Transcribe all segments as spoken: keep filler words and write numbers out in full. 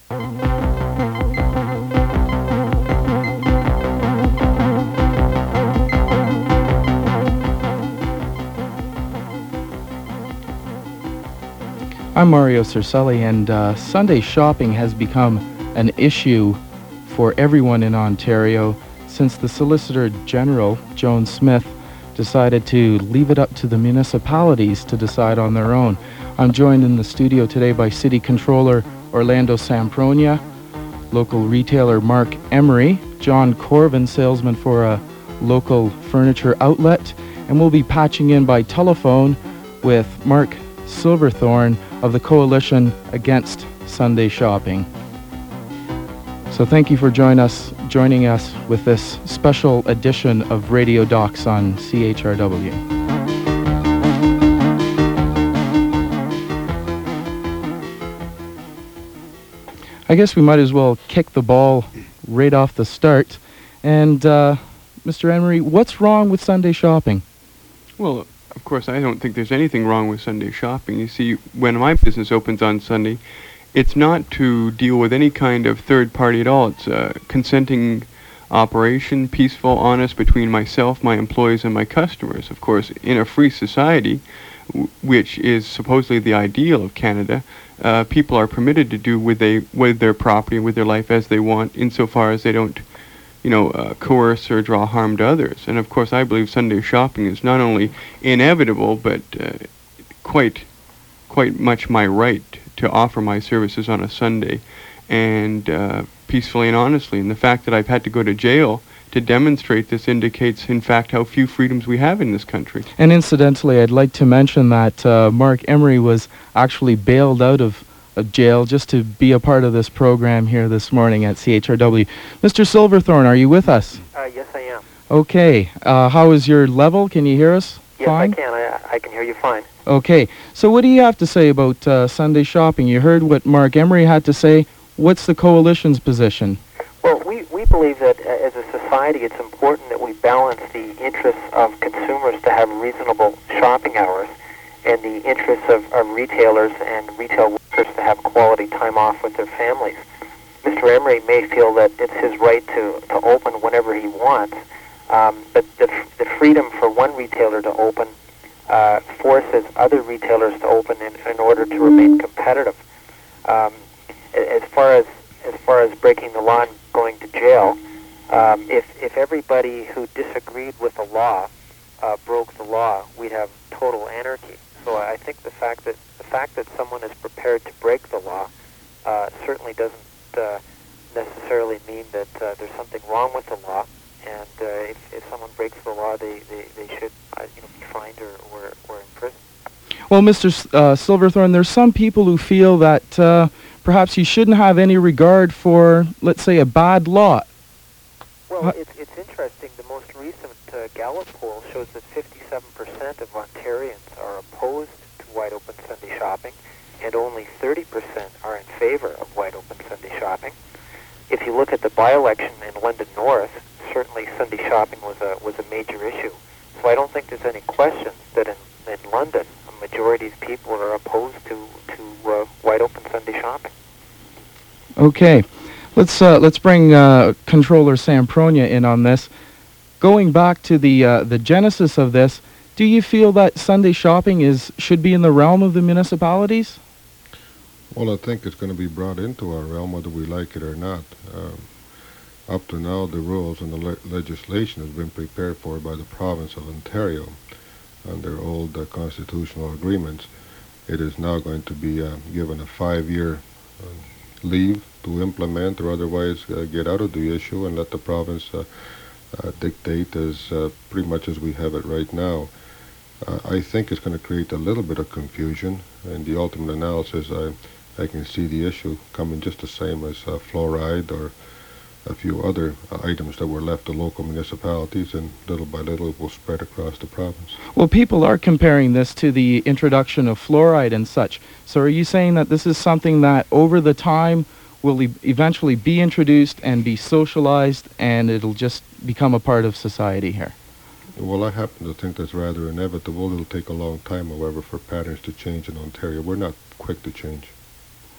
I'm Mario Cercelli, and uh, Sunday shopping has become an issue for everyone in Ontario since the Solicitor General, Joan Smith, decided to leave it up to the municipalities to decide on their own. I'm joined in the studio today by City Controller Orlando Sampronia, local retailer Mark Emery, John Corvin, salesman for a local furniture outlet, and we'll be patching in by telephone with Mark Silverthorne of the Coalition Against Sunday Shopping. So thank you for join us, joining us with this special edition of Radio Docs on C H R W. I guess we might as well kick the ball right off the start. And uh, Mister Emery, what's wrong with Sunday shopping? Well, of course, I don't think there's anything wrong with Sunday shopping. You see, when my business opens on Sunday, it's not to deal with any kind of third party at all. It's a consenting operation, peaceful, honest, between myself, my employees, and my customers. Of course, in a free society, w- which is supposedly the ideal of Canada, uh, people are permitted to do with, they, with their property, with their life as they want, insofar as they don't you know, uh, coerce or draw harm to others. And of course, I believe Sunday shopping is not only inevitable, but uh, quite, quite much my right to offer my services on a Sunday, and uh, peacefully and honestly. And the fact that I've had to go to jail to demonstrate this indicates, in fact, how few freedoms we have in this country. And incidentally, I'd like to mention that uh, Mark Emery was actually bailed out of of jail just to be a part of this program here this morning at C H R W. Mister Silverthorne, are you with us? Uh, yes, I am. Okay. Uh, how is your level? Can you hear us yes, fine? Yes, I can. I, I can hear you fine. Okay. So what do you have to say about uh, Sunday shopping? You heard what Mark Emery had to say. What's the Coalition's position? Well, we, we believe that uh, as a society it's important that we balance the interests of consumers to have reasonable shopping hours and the interests of, of retailers and retail workers to have quality time off with their families. Mister Emery may feel that it's his right to, to open whenever he wants, um, but the, the freedom for one retailer to open uh, forces other retailers to open in, in order to remain competitive. Um, as far as as far as breaking the law and going to jail, um, if if everybody who disagreed with the law uh, broke the law, we'd have total anarchy. So I think the fact that the fact that someone is prepared to break the law uh, certainly doesn't uh, necessarily mean that uh, there's something wrong with the law. And uh, if, if someone breaks the law, they, they, they should uh, you know be fined or, or, or in prison. Well, Mister S- uh, Silverthorne, there's some people who feel that uh, perhaps you shouldn't have any regard for, let's say, a bad law. Well, it's it's interesting. The most recent uh, Gallup poll shows that fifty-seven percent of Ontarians are opposed to wide-open Sunday shopping, and only thirty percent are in favor of wide-open Sunday shopping. If you look at the by-election in London North, certainly Sunday shopping was a was a major issue. So I don't think there's any question that in, in London, a majority of people are opposed to to uh, wide-open Sunday shopping. Okay. Let's uh, let's bring uh, Controller Sampronia in on this. Going back to the uh, the genesis of this, do you feel that Sunday shopping is should be in the realm of the municipalities? Well, I think it's going to be brought into our realm whether we like it or not. Um, up to now, the rules and the le- legislation has been prepared for by the province of Ontario under old uh, constitutional agreements. It is now going to be uh, given a five-year uh, leave to implement or otherwise uh, get out of the issue and let the province uh, uh, dictate as uh, pretty much as we have it right now. Uh, I think it's going to create a little bit of confusion. In the ultimate analysis, I, I can see the issue coming just the same as uh, fluoride or a few other uh, items that were left to local municipalities, and little by little it will spread across the province. Well, people are comparing this to the introduction of fluoride and such. So are you saying that this is something that over the time will e- eventually be introduced and be socialized, and it'll just become a part of society here? Well, I happen to think that's rather inevitable. It'll take a long time, however, for patterns to change in Ontario. We're not quick to change.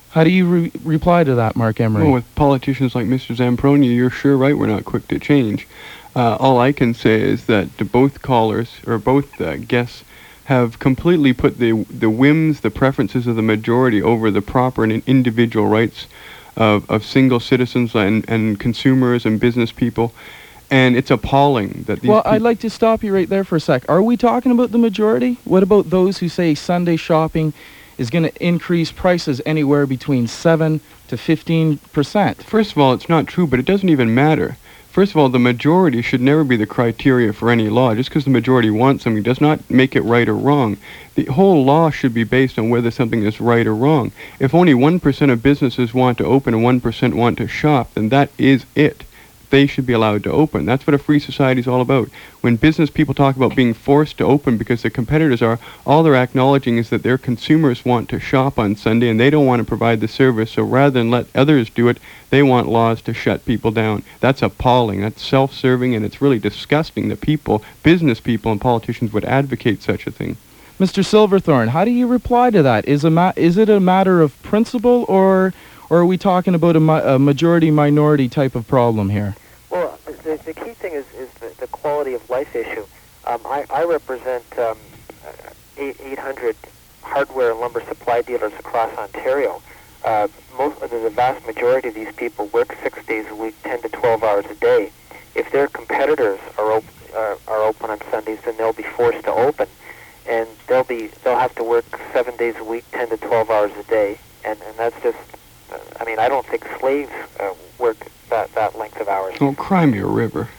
How do you re- reply to that, Mark Emery? Well, with politicians like Mister Zampronia, you're sure right we're not quick to change. Uh, all I can say is that the both callers, or both uh, guests, have completely put the the whims, the preferences of the majority over the proper and individual rights of, of single citizens and, and consumers and business people. And it's appalling that these Well, peop- I'd like to stop you right there for a sec. Are we talking about the majority? What about those who say Sunday shopping is going to increase prices anywhere between seven to fifteen percent? First of all, it's not true, but it doesn't even matter. First of all, the majority should never be the criteria for any law. Just because the majority wants something does not make it right or wrong. The whole law should be based on whether something is right or wrong. If only one percent of businesses want to open and one percent want to shop, then that is it. They should be allowed to open. That's what a free society is all about. When business people talk about being forced to open because their competitors are, all they're acknowledging is that their consumers want to shop on Sunday and they don't want to provide the service. So rather than let others do it, they want laws to shut people down. That's appalling. That's self-serving, and it's really disgusting that people, business people and politicians would advocate such a thing. Mister Silverthorne, how do you reply to that? Is a ma- is it a matter of principle, or or are we talking about a, ma- a majority-minority type of problem here? Well, the, the key thing is, is the, the quality of life issue. Um, I, I represent um, eight, 800 hardware and lumber supply dealers across Ontario. Uh, most, the, the vast majority of these people work six days a week, ten to twelve hours a day. If their competitors are, op- are, are open on Sundays, then they'll be forced to open. And they'll be they'll have to work seven days a week, ten to twelve hours a day, and and that's just. Uh, I mean, I don't think slaves uh, work that that length of hours. Oh, cry me a river.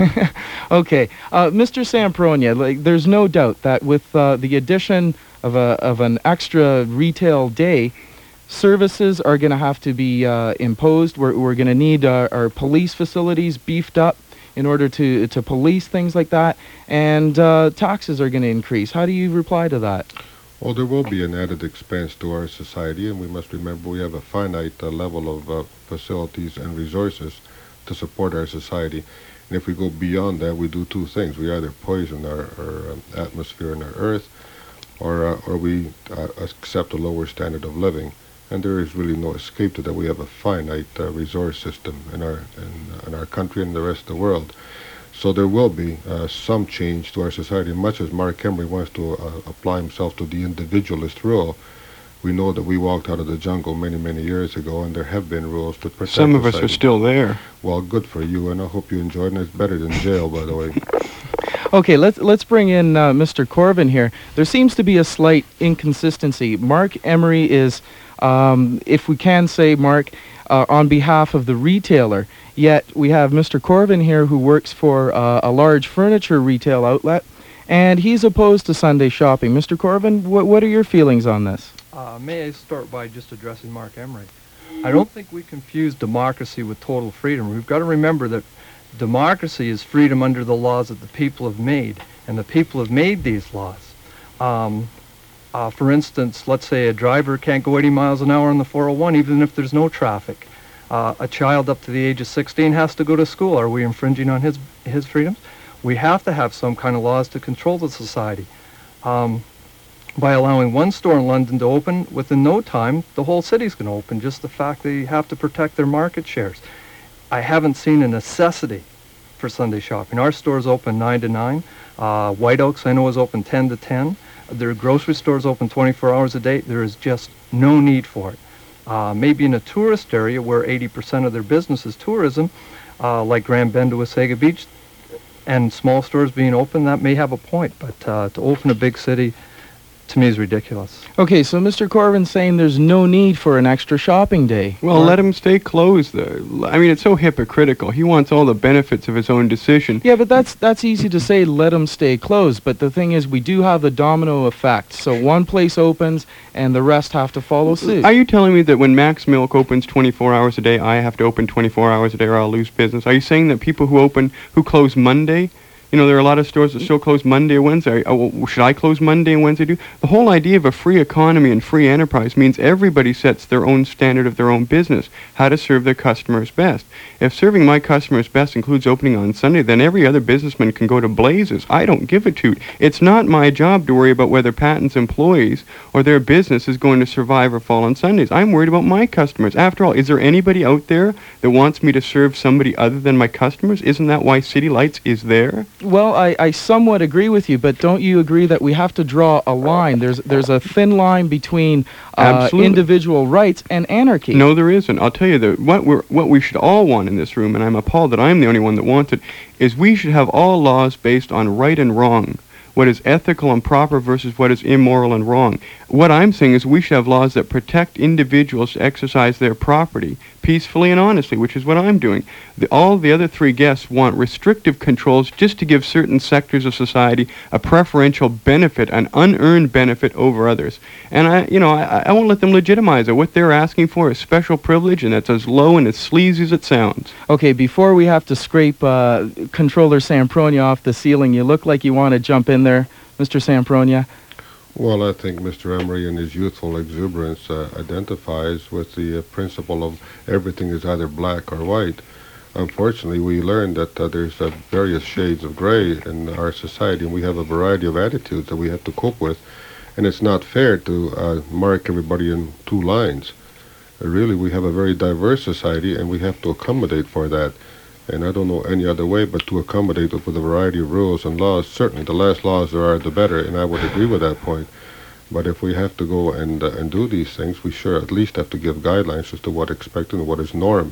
Okay, uh, Mister Sampronia, like, there's no doubt that with uh, the addition of a of an extra retail day, services are going to have to be uh, imposed. We're we're going to need uh, our police facilities beefed up in order to to police things like that, and uh, taxes are going to increase. How do you reply to that? Well, there will be an added expense to our society, and we must remember we have a finite uh, level of uh, facilities and resources to support our society. And if we go beyond that, we do two things. We either poison our, our um, atmosphere and our earth, or uh, or we uh, accept a lower standard of living. And there is really no escape to that. We have a finite uh, resource system in our in, in our country and the rest of the world. So there will be uh, some change to our society. Much as Mark Emery wants to uh, apply himself to the individualist rule, we know that we walked out of the jungle many, many years ago, and there have been rules to protect Some of us society. are still there. Well, good for you, and I hope you enjoyed it. It's better than jail, by the way. Okay, let's let's bring in uh, Mister Corvin here. There seems to be a slight inconsistency. Mark Emery is, um, if we can say, Mark, uh, on behalf of the retailer. Yet we have Mister Corvin here, who works for uh, a large furniture retail outlet, and he's opposed to Sunday shopping. Mister Corvin, wh- what are your feelings on this? Uh, may I start by just addressing Mark Emery? I don't think we confuse democracy with total freedom. We've got to remember that democracy is freedom under the laws that the people have made, and the people have made these laws. Um, uh, for instance, let's say a driver can't go eighty miles an hour on the four oh one even if there's no traffic. Uh, a child up to the age of sixteen has to go to school. Are we infringing on his his freedoms? We have to have some kind of laws to control the society. Um, by allowing one store in London to open, within no time, the whole city's going to open. Just the fact that you have to protect their market shares. I haven't seen a necessity for Sunday shopping. Our stores open nine to nine. Uh, White Oaks, I know, is open ten to ten. Their grocery stores open twenty-four hours a day. There is just no need for it. Uh, maybe in a tourist area where eighty percent of their business is tourism, uh, like Grand Bend to Wasaga Beach, and small stores being open, that may have a point. But uh, to open a big city, to me, is ridiculous. Okay, so Mister Corvin's saying there's no need for an extra shopping day. Well, let him stay closed. Though. I mean, it's so hypocritical. He wants all the benefits of his own decision. Yeah, but that's that's easy to say, let them stay closed. But the thing is, we do have the domino effect. So one place opens, and the rest have to follow suit. Are you telling me that when Max Milk opens twenty-four hours a day, I have to open twenty-four hours a day or I'll lose business? Are you saying that people who open, who close Monday, You know, there are a lot of stores that still close Monday or Wednesday. Oh, well, should I close Monday and Wednesday too? The whole idea of a free economy and free enterprise means everybody sets their own standard of their own business, how to serve their customers best. If serving my customers best includes opening on Sunday, then every other businessman can go to blazes. I don't give a toot. It's not my job to worry about whether Patton's employees or their business is going to survive or fall on Sundays. I'm worried about my customers. After all, is there anybody out there that wants me to serve somebody other than my customers? Isn't that why City Lights is there? Well, I, I somewhat agree with you, but don't you agree that we have to draw a line? There's there's a thin line between uh, individual rights and anarchy. No, there isn't. I'll tell you that what we're what we should all want in this room, and I'm appalled that I'm the only one that wants it, is we should have all laws based on right and wrong. What is ethical and proper versus what is immoral and wrong. What I'm saying is we should have laws that protect individuals to exercise their property peacefully and honestly, which is what I'm doing. The, all the other three guests want restrictive controls just to give certain sectors of society a preferential benefit, an unearned benefit over others. And I, you know, I, I won't let them legitimize it. What they're asking for is special privilege, and that's as low and as sleazy as it sounds. Okay, before we have to scrape uh, Controller Sampronia off the ceiling, you look like you want to jump in there, Mister Sampronia. Well, I think Mister Emery in his youthful exuberance uh, identifies with the uh, principle of everything is either black or white. Unfortunately, we learned that uh, there's uh, various shades of gray in our society, and we have a variety of attitudes that we have to cope with, and it's not fair to uh, mark everybody in two lines. Uh, really, we have a very diverse society, and we have to accommodate for that. And I don't know any other way but to accommodate it with a variety of rules and laws. Certainly, the less laws there are, the better, and I would agree with that point. But if we have to go and uh, and do these things, we sure at least have to give guidelines as to what expected and what is norm.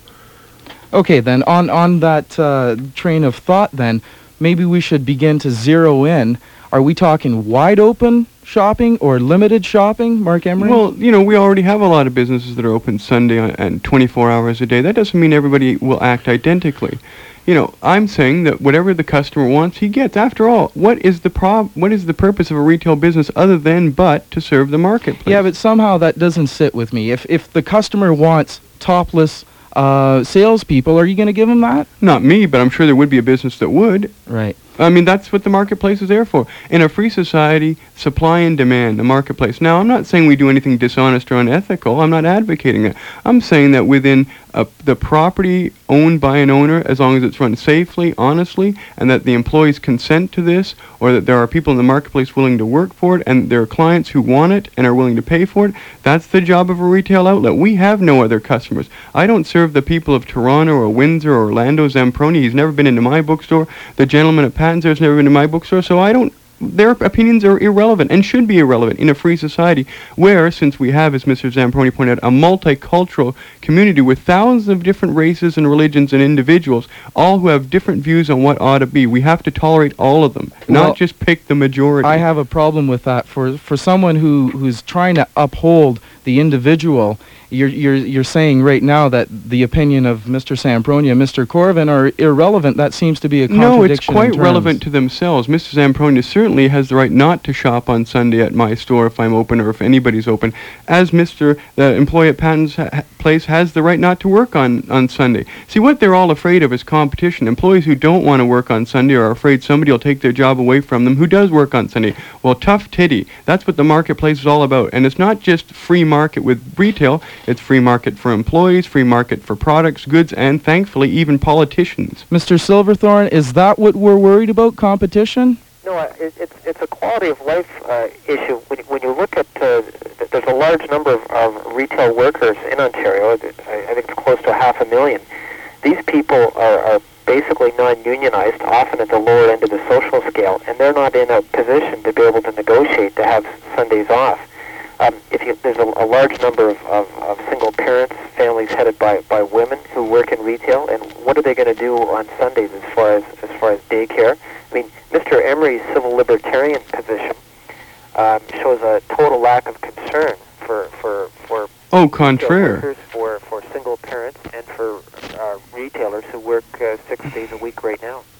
Okay, then, on, on that uh, train of thought, then, maybe we should begin to zero in. Are we talking wide open shopping or limited shopping, Mark Emery? Well, you know, we already have a lot of businesses that are open Sunday on, and twenty-four hours a day. That doesn't mean everybody will act identically. You know, I'm saying that whatever the customer wants, he gets. After all, what is the prob- what is the purpose of a retail business other than but to serve the marketplace? Yeah, but somehow that doesn't sit with me. If if the customer wants topless uh, salespeople, are you going to give him that? Not me, but I'm sure there would be a business that would. Right. I mean, that's what the marketplace is there for. In a free society, supply and demand, the marketplace. Now, I'm not saying we do anything dishonest or unethical. I'm not advocating that. I'm saying that within uh, the property owned by an owner, as long as it's run safely, honestly, and that the employees consent to this, or that there are people in the marketplace willing to work for it, and there are clients who want it and are willing to pay for it, that's the job of a retail outlet. We have no other customers. I don't serve the people of Toronto or Windsor or Orlando Zamproni. He's never been into my bookstore. The gentleman at Patton's has never been to my bookstore, so I don't. Their opinions are irrelevant and should be irrelevant in a free society where, since we have, as Mister Zamproni pointed out, a multicultural community with thousands of different races and religions and individuals, all who have different views on what ought to be. We have to tolerate all of them, Well, not just pick the majority. I have a problem with that. For for someone who, who's trying to uphold the individual, you're you're you're saying right now that the opinion of Mister Zamproni and Mister Corvin are irrelevant. That seems to be a contradiction. No, it's in quite terms. relevant to themselves. Mister Zamproni certainly has the right not to shop on Sunday at my store if I'm open or if anybody's open, as Mister the employee at Patton's ha- place has the right not to work on, on Sunday. See, what they're all afraid of is competition. Employees who don't want to work on Sunday are afraid somebody will take their job away from them who does work on Sunday. Well, tough titty. That's what the marketplace is all about. And it's not just free market with retail. It's free market for employees, free market for products, goods, and thankfully even politicians. Mister Silverthorne, is that what we're worried about, competition? No, uh, it, it's it's a quality of life uh, issue. When you, when you look at, uh, th- there's a large number of, of retail workers in Ontario. I, I think it's close to half a million. These people are, are basically non-unionized, often at the lower end of the social scale, and they're not in a position to be able to negotiate to have Sundays off. Um, if you, there's a, a large number of, of, of single parents, families headed by, by women who work in retail, and what are they going to do on Sundays as far as as far as daycare? I mean, Mister Emery's civil libertarian position um, shows a total lack of concern for for for Oh, retail contraire. workers, for for single parents, and for uh, retailers who work uh, six days a week right now.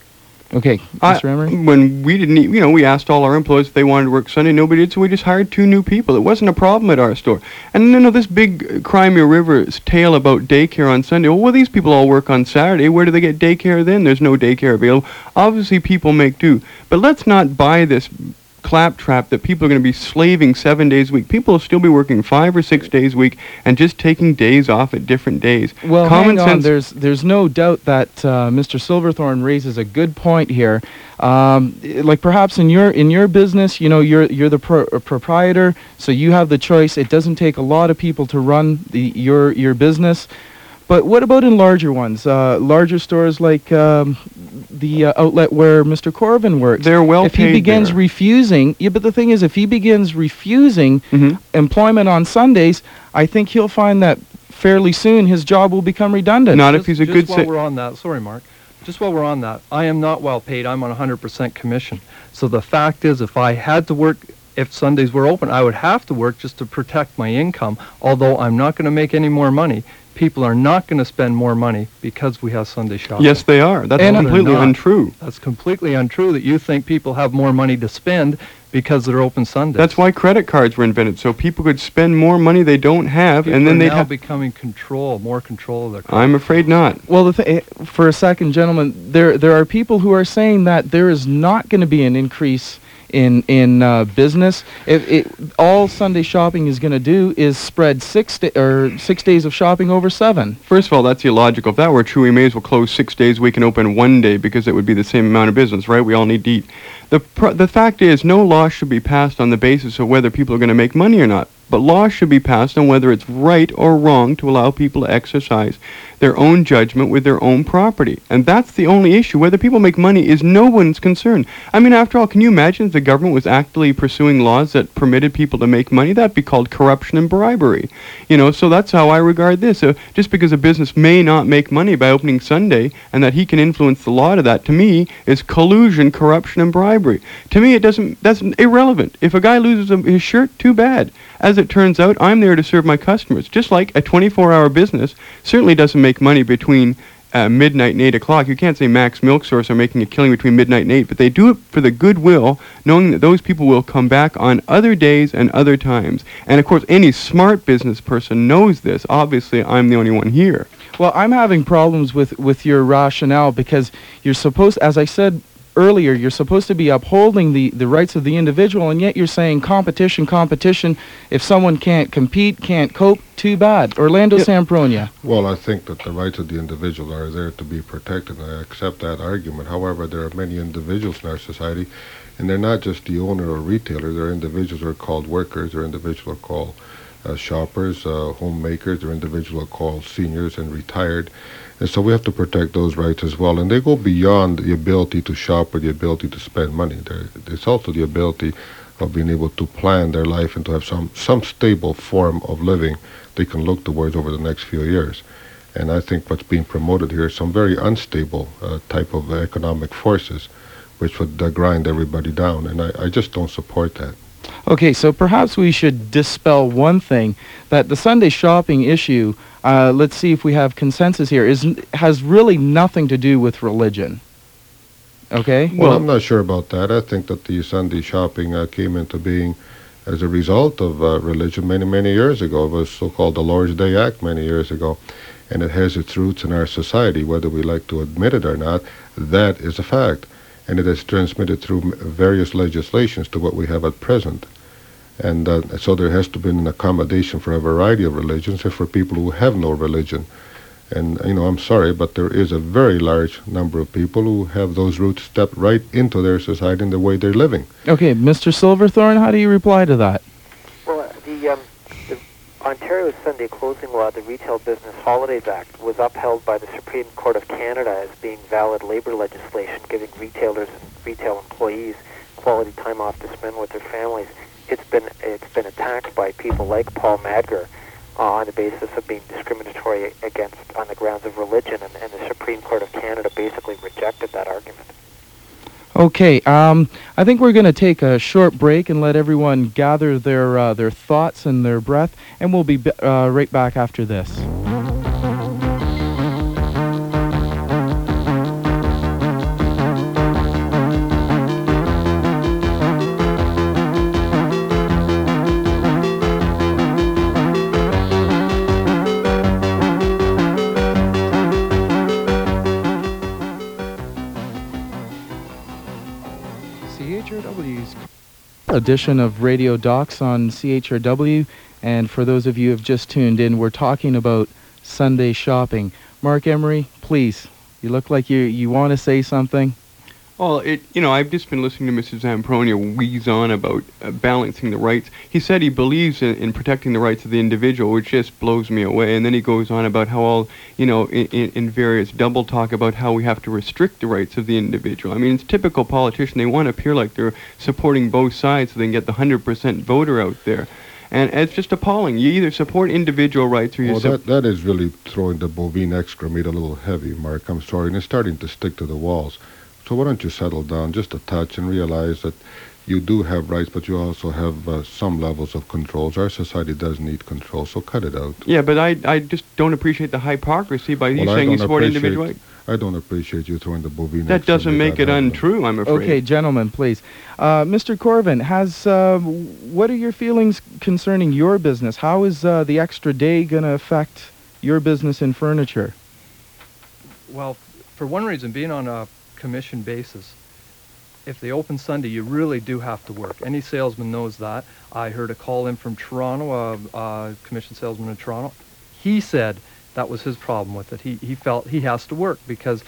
Okay, I- Mister Emery? when we didn't, e- you know, we asked all our employees if they wanted to work Sunday. Nobody did, so we just hired two new people. It wasn't a problem at our store. And you know, this big uh, Crimea River's tale about daycare on Sunday. Well, well, these people all work on Saturday. Where do they get daycare then? There's no daycare available. Obviously, people make do. But let's not buy this claptrap that people are going to be slaving seven days a week. People will still be working five or six days a week and just taking days off at different days. Well, Common hang on. sense. There's there's no doubt that uh, Mister Silverthorne raises a good point here. Um, i- like perhaps in your in your business, you know, you're you're the pro- uh, proprietor, so you have the choice. It doesn't take a lot of people to run the your your business. But what about in larger ones, uh, larger stores like um, the uh, outlet where Mister Corvin works? They're well If he paid begins there. refusing, yeah, but the thing is, if he begins refusing Mhm. employment on Sundays, I think he'll find that fairly soon his job will become redundant. Not if Just- he's a just good while sa- we're on that, sorry, Mark. Just while we're on that, I am not well paid. I'm on one hundred percent commission. So the fact is, if I had to work, if Sundays were open, I would have to work just to protect my income. Although I'm not going to make any more money, people are not going to spend more money because we have Sunday shopping. Yes, they are. That's And- completely They're not. untrue. That's completely untrue that you think people have more money to spend because they're open Sundays. That's why credit cards were invented, so people could spend more money they don't have, people and then are they'd now have. becoming control, more control of their. I'm afraid not. Well, the th- eh, for a second, gentlemen, there there are people who are saying that there is not going to be an increase in in uh, business. If it, all Sunday shopping is going to do is spread six da- or six days of shopping over seven. First of all, that's illogical. If that were true, we may as well close six days a week and open one day because it would be the same amount of business, right? We all need to eat. The pr- the fact is, no law should be passed on the basis of whether people are going to make money or not. But laws should be passed on whether it's right or wrong to allow people to exercise their own judgment with their own property. And that's the only issue. Whether people make money is no one's concern. I mean, after all, can you imagine if the government was actively pursuing laws that permitted people to make money? That'd be called corruption and bribery. You know, so that's how I regard this. Uh, just because a business may not make money by opening Sunday and that he can influence the law to that, to me, is collusion, corruption, and bribery. To me, it doesn't, that's irrelevant. If a guy loses a, his shirt, too bad. As it turns out, I'm there to serve my customers. Just like a twenty-four hour business certainly doesn't make money between uh, midnight and eight o'clock. You can't say Max Milk Source are making a killing between midnight and eight, but they do it for the goodwill, knowing that those people will come back on other days and other times. And of course, any smart business person knows this. Obviously, I'm the only one here. Well, I'm having problems with, with your rationale because you're supposed, as I said earlier, you're supposed to be upholding the, the rights of the individual, and yet you're saying competition, competition. If someone can't compete, can't cope, too bad. Orlando Yeah. Sampronia. Well, I think that the rights of the individual are there to be protected, and I accept that argument. However, there are many individuals in our society, and they're not just the owner or retailer. They're individuals who are called workers, they're individuals who are called uh, shoppers, uh, homemakers, they're individuals who are called seniors and retired. And so we have to protect those rights as well. And they go beyond the ability to shop or the ability to spend money. There, it's also the ability of being able to plan their life and to have some, some stable form of living they can look towards over the next few years. And I think what's being promoted here is some very unstable uh, type of economic forces which would uh, grind everybody down. And I, I just don't support that. Okay, so perhaps we should dispel one thing, that the Sunday shopping issue, uh, let's see if we have consensus here, is n- has really nothing to do with religion. Okay? Well, Well- I'm not sure about that. I think that the Sunday shopping uh, came into being as a result of uh, religion many, many years ago. It was so-called the Lord's Day Act many years ago, and it has its roots in our society, whether we like to admit it or not. That is a fact, and it has transmitted through m- various legislations to what we have at present. And uh, so there has to be an accommodation for a variety of religions and for people who have no religion. And, you know, I'm sorry, but there is a very large number of people who have those roots stepped right into their society and the way they're living. Okay, Mister Silverthorne, how do you reply to that? Well, uh, the, um, the Ontario's Sunday closing law, the Retail Business Holidays Act, was upheld by the Supreme Court of Canada as being valid labor legislation, giving retailers and retail employees quality time off to spend with their families. It's been it's been attacked by people like Paul Madger uh, on the basis of being discriminatory against on the grounds of religion, and, and the Supreme Court of Canada basically rejected that argument. Okay, um, I think we're going to take a short break and let everyone gather their uh, their thoughts and their breath, and we'll be b- uh, right back after this. edition of Radio Docs on C H R W. And for those of you who have just tuned in, we're talking about Sunday shopping. Mark Emery, please, you look like you, you want to say something. Well, it, you know, I've just been listening to Mister Zampronia wheeze on about uh, balancing the rights. He said he believes in, in protecting the rights of the individual, which just blows me away. And then he goes on about how all, you know, in, in, in various double talk about how we have to restrict the rights of the individual. I mean, it's typical politician. They want to appear like they're supporting both sides so they can get the one hundred percent voter out there. And it's just appalling. You either support individual rights or you Well, support... that, that is really throwing the bovine excrement a little heavy, Mark. I'm sorry. And it's starting to stick to the walls. So why don't you settle down just a touch and realize that you do have rights, but you also have uh, some levels of controls. Our society does need control, so cut it out. Yeah, but I, I just don't appreciate the hypocrisy by you Well, I saying you don't support appreciate- individual rights. I don't appreciate you throwing the bovine That doesn't excrement make at it that untrue, I'm afraid. Okay, gentlemen, please. Uh, Mister Corvin, has uh, what are your feelings concerning your business? How is uh, the extra day going to affect your business in furniture? Well, for one reason, being on a commission basis, if they open Sunday, you really do have to work. Any salesman knows that. I heard a call in from Toronto, a, a commission salesman in Toronto. He said that was his problem with it. He, he felt he has to work because,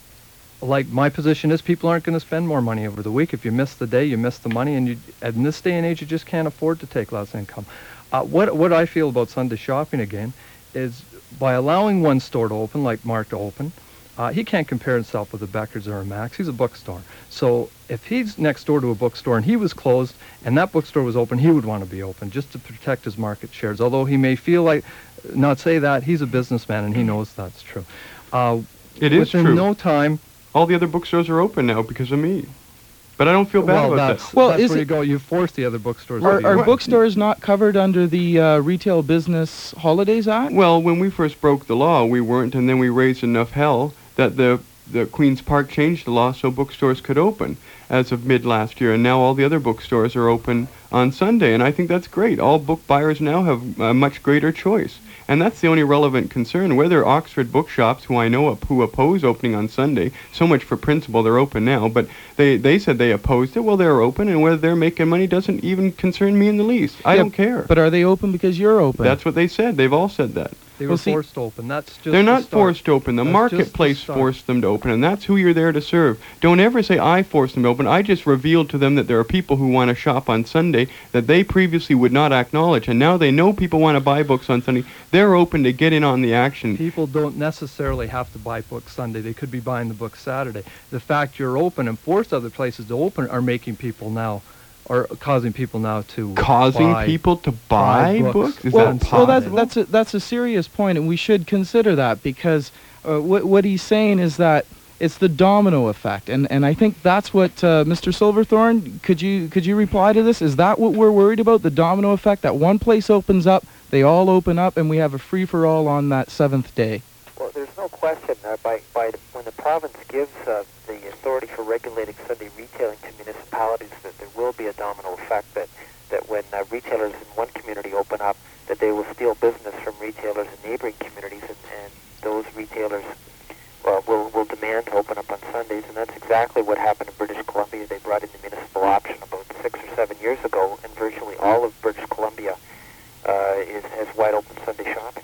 like my position is, people aren't going to spend more money over the week. If you miss the day, you miss the money, and you, in this day and age, you just can't afford to take less income. Uh, what, what I feel about Sunday shopping, again, is by allowing one store to open, like Mark to open, Uh, he can't compare himself with a Becker's or a Max. He's a bookstore. So if he's next door to a bookstore and he was closed and that bookstore was open, he would want to be open just to protect his market shares. Although he may feel like, not say that, he's a businessman and he knows that's true. Uh, It is within true. no time... All the other bookstores are open now because of me. But I don't feel bad well, about that's, that. Well, that's is where it- you go. You force the other bookstores Are, to be are open. bookstores not covered under the uh, Retail Business Holidays Act? Well, when we first broke the law, we weren't, and then we raised enough hell that the the Queen's Park changed the law so bookstores could open as of mid last year, and now all the other bookstores are open on Sunday, and I think that's great. All book buyers now have a much greater choice, and that's the only relevant concern. Whether Oxford bookshops, who I know op- who oppose opening on Sunday, so much for principle, they're open now, but they, they said they opposed it. Well, they're open, and whether they're making money doesn't even concern me in the least. I Yeah, don't care. But are they open because you're open? That's what they said. They've all said that. They Well, were see- forced to open. That's just They're the not start. forced to open. The That's just the marketplace start. forced them to open, and that's who you're there to serve. Don't ever say, I forced them to open. I just revealed to them that there are people who want to shop on Sunday that they previously would not acknowledge, and now they know people want to buy books on Sunday. They're open to get in on the action. People don't necessarily have to buy books Sunday. They could be buying the books Saturday. The fact you're open and forced other places to open are making people now, or causing people now to Causing buy. people to buy buy books. books? Is well, that well, that's possible? that's a, that's a serious point, and we should consider that because uh, what what he's saying is that it's the domino effect, and and I think that's what uh, Mister Silverthorne. Could you could you reply to this? Is that what we're worried about? The domino effect, that one place opens up, they all open up, and we have a free for all on that seventh day. Well, there's no question uh, by, by the, when the province gives uh, the authority for regulating Sunday retailing to municipalities, that there will be a domino effect that, that when uh, retailers in one community open up, that they will steal business from retailers in neighboring communities, and, and those retailers uh, will, will demand to open up on Sundays, and that's exactly what happened in British Columbia. They brought in the municipal option about six or seven years ago, and virtually all of British Columbia uh, is, has wide open Sunday shopping.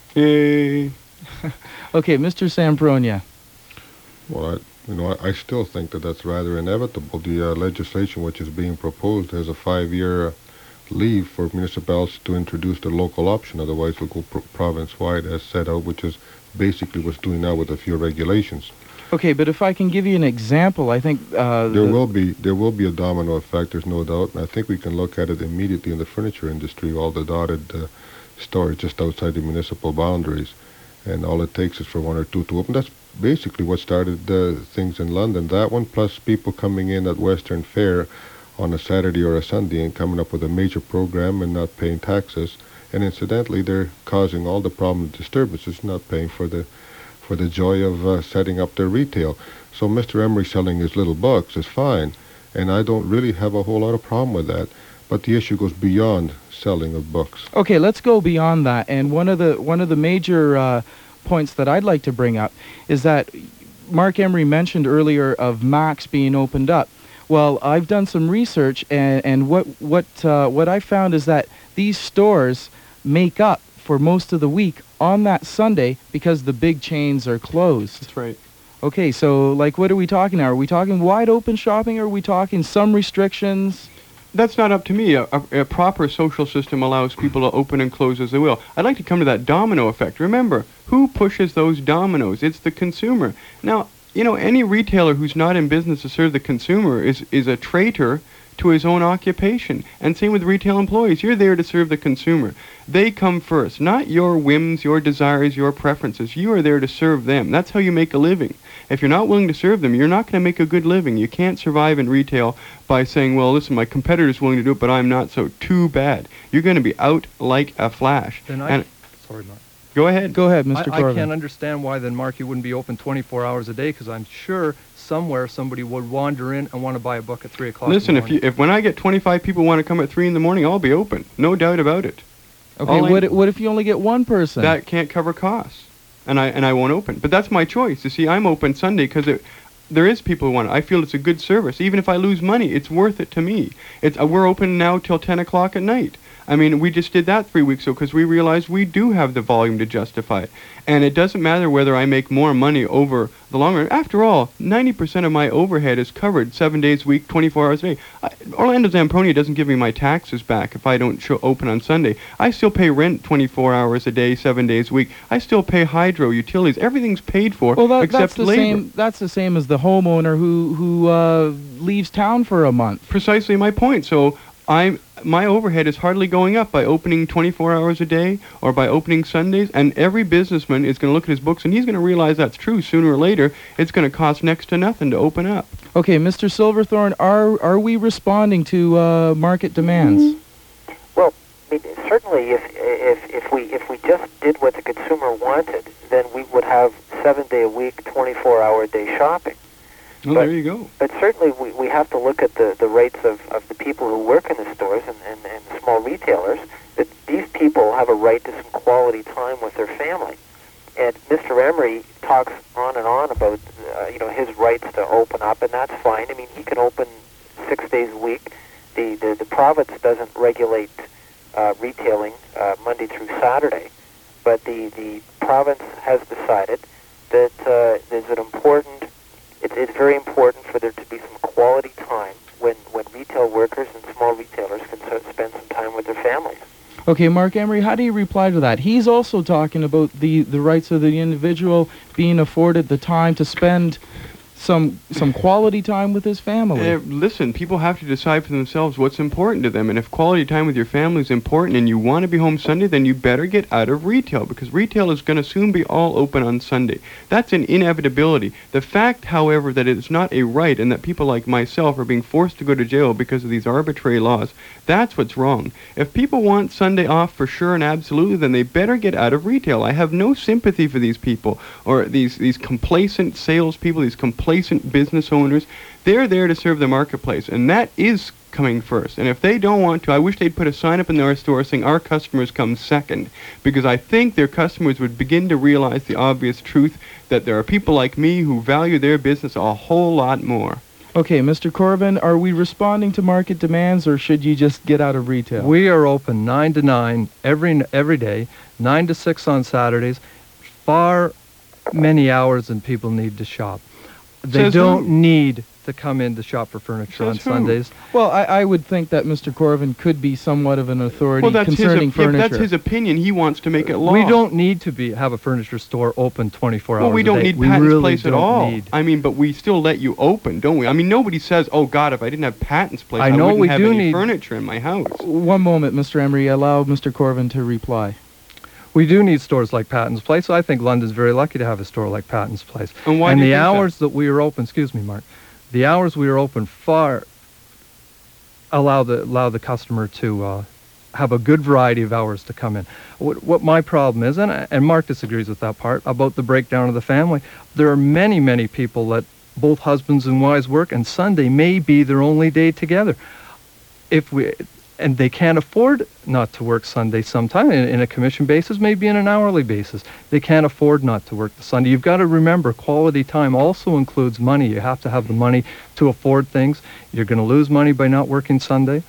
Yay. Okay, Mister Sampronia. Well, I, you know, I, I still think that that's rather inevitable. The uh, legislation which is being proposed has a five-year uh, leave for municipalities to introduce the local option. Otherwise, it'll go pro- province-wide as set out, which is basically what's doing now with a few regulations. Okay, but if I can give you an example, I think uh, There the- will be there will be a domino effect. There's no doubt, and I think we can look at it immediately in the furniture industry. All the dotted uh, stores just outside the municipal boundaries, and all it takes is for one or two to open. That's basically what started uh, things in London. That one, plus people coming in at Western Fair on a Saturday or a Sunday and coming up with a major program and not paying taxes. And incidentally, they're causing all the problem of disturbances, not paying for the for the joy of uh, setting up their retail. So Mister Emery selling his little books is fine, and I don't really have a whole lot of problem with that. But the issue goes beyond selling of books. Okay, let's go beyond that. And one of the one of the major uh, points that I'd like to bring up is that Mark Emery mentioned earlier of Max being opened up. Well, I've done some research, and, and what what uh, what I found is that these stores make up for most of the week on that Sunday because the big chains are closed. That's right. Okay, so like, what are we talking now? Are we talking wide open shopping, or are we talking some restrictions? That's not up to me. A, a, a proper social system allows people to open and close as they will. I'd like to come to that domino effect. Remember, who pushes those dominoes? It's the consumer. Now, you know, any retailer who's not in business to serve the consumer is, is a traitor to his own occupation. And same with retail employees. You're there to serve the consumer. They come first, not your whims, your desires, your preferences. You are there to serve them. That's how you make a living. If you're not willing to serve them, you're not going to make a good living. You can't survive in retail by saying, well, listen, my competitor's willing to do it, but I'm not, so too bad. You're going to be out like a flash. Then I, and sorry, Mark. Go ahead. Go ahead, Mister I, I Corbin. can't understand why then, Mark, you wouldn't be open twenty-four hours a day, because I'm sure somewhere somebody would wander in and want to buy a book at three o'clock. Listen, in the if you if when I get twenty-five people want to come at three in the morning, I'll be open. No doubt about it. Okay, All I- what, i- what if you only get one person? That can't cover costs, and I and I won't open. But that's my choice. You see, I'm open Sunday because there is people who want it. I feel it's a good service. Even if I lose money, it's worth it to me. It's uh, we're open now till ten o'clock at night. I mean, we just did that three weeks ago because we realized we do have the volume to justify it. And it doesn't matter whether I make more money over the long run. After all, ninety percent of my overhead is covered seven days a week, twenty-four hours a day. I, Orlando Zamponia doesn't give me my taxes back if I don't show open on Sunday. I still pay rent twenty-four hours a day, seven days a week. I still pay hydro, utilities. Everything's paid for well, that, except that's the labor. same. That's the same as the homeowner who who uh, leaves town for a month. Precisely my point. So I'm my overhead is hardly going up by opening twenty-four hours a day or by opening Sundays, and every businessman is going to look at his books and he's going to realize that's true. Sooner or later, it's going to cost next to nothing to open up. Okay, Mister Silverthorne, are are we responding to uh, market demands? Well, I mean, certainly, if if if we if we just did what the consumer wanted, then we would have seven day a week, twenty-four hour day shopping. Well, But- there you go. But certainly, we, we have to look at the, the rates of, of the people who work in the stores and, and, and small retailers, that these people have a right to some quality time with their family. And Mister Emery talks on and on about, uh, you know, his rights to open up, and that's fine. I mean, he can open six days a week. The, the, the province doesn't regulate uh, retailing uh, Monday through Saturday, but the, the province has decided that uh, there's an important It's, it's very important for there to be some quality time when, when retail workers and small retailers can so- spend some time with their families. Okay, Mark Emery, how do you reply to that? He's also talking about the, the rights of the individual being afforded the time to spend some some quality time with his family. Uh, listen, people have to decide for themselves what's important to them, and if quality time with your family is important and you want to be home Sunday, then you better get out of retail, because retail is going to soon be all open on Sunday. That's an inevitability. The fact, however, that it's not a right and that people like myself are being forced to go to jail because of these arbitrary laws, that's what's wrong. If people want Sunday off for sure and absolutely, then they better get out of retail. I have no sympathy for these people, or these, these complacent salespeople, these complacent business owners. They're there to serve the marketplace, and that is coming first. And if they don't want to, I wish they'd put a sign up in their store saying our customers come second, because I think their customers would begin to realize the obvious truth that there are people like me who value their business a whole lot more. Okay, Mister Corbin, are we responding to market demands, or should you just get out of retail? We are open nine to nine every every day, nine to six on Saturdays, far many hours than people need to shop. They Says don't who? need to come in to shop for furniture on Says who? Sundays. Well, I, I would think that Mister Corbin could be somewhat of an authority Well, that's his, concerning op- if furniture. that's his opinion. He wants to make it law. We don't need to be have a furniture store open twenty-four hours Well, we a don't day. need we Patton's really Place at don't all. Need. I mean, but we still let you open, don't we? I mean, nobody says, "Oh God, if I didn't have Patton's Place, I I, know wouldn't we have do any need- furniture in my house." One moment, Mister Emery. Allow Mister Corbin to reply. We do need stores like Patton's Place. I think London's very lucky to have a store like Patton's Place. And why and do you the think that? hours that? we are open, excuse me, Mark, the hours we are open far allow the allow the customer to uh, have a good variety of hours to come in. What, what my problem is, and, I- and Mark disagrees with that part, about the breakdown of the family, there are many, many people that both husbands and wives work, and Sunday may be their only day together. If we, and they can't afford not to work Sunday sometime in, in a commission basis, maybe in an hourly basis. They can't afford not to work the Sunday. You've got to remember, quality time also includes money. You have to have the money to afford things. You're going to lose money by not working Sunday.